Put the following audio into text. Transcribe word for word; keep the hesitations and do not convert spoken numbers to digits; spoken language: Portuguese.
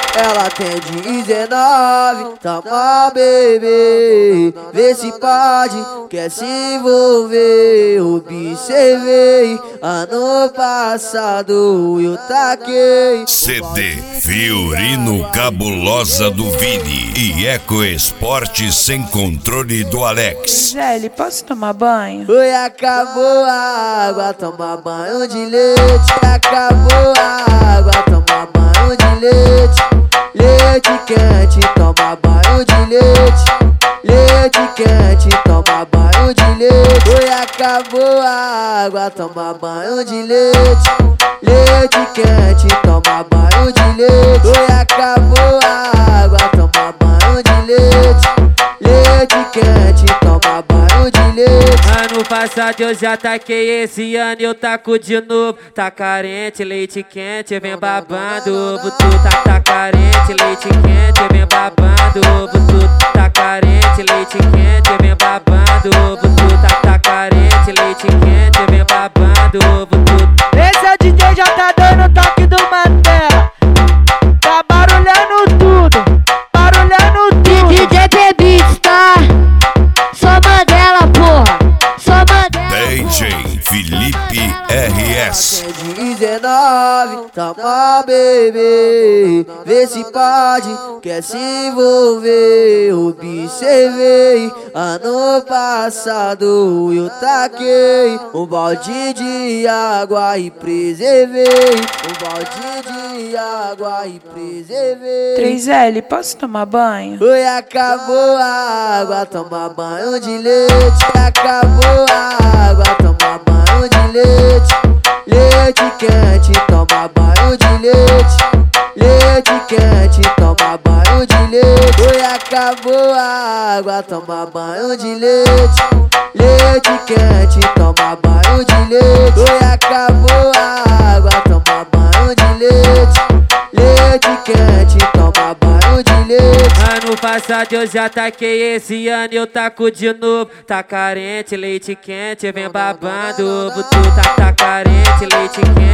Ela tem dezenove, toma bebê, vê se pode, quer se envolver. Observei, ano passado eu taquei. C D Fiorino Cabulosa do Vini e Eco Esporte Sem Controle do Alex. Gisele, posso tomar banho? Oi, acabou a água, toma banho de leite. Acabou a água, toma banho de leite. Leite quente, toma banho de leite. Leite quente, toma banho de leite. Oi, acabou a água, toma banho de leite. Leite quente, toma banho de leite. Oi, acabou a água, toma banho de leite. Leite quente, toma banho de leite. Ano passado eu já taquei, esse ano eu taco de novo. Tá carente, leite quente, vem babando ovo. Tu tá, tá carente, leite quente, vem babando ovo. Tu tá carente, leite quente, vem babando ovo. Tu tá, tá carente, leite quente, vem babando ovo. Tu. Esse é o D J, já tá dando toque do Mandela. Tá barulhando tudo, barulhando tudo. D J Beats, tá? Só Mandela, porra. Só Mandela. D J Felipe R S. Tem dezenove, toma bebê, vê se pode, quer se envolver. Observei, ano passado eu taquei um balde de água e preservei. Um balde de água e preservei. três L, posso tomar banho? Oi, acabou a água, toma banho de leite. Acabou a água, toma banho de leite. Leite quente, toma banho de leite. Leite quente, toma banho de leite. Oi, acabou a água, toma banho de leite. Leite quente, toma banho de leite. Oi, acabou a água, toma banho de leite. Leite quente, toma banho de leite. Ano passado eu já taquei, esse ano eu taco de novo. Tá carente, leite quente, vem babando ovo. Tu tá, tá carente, leite quente.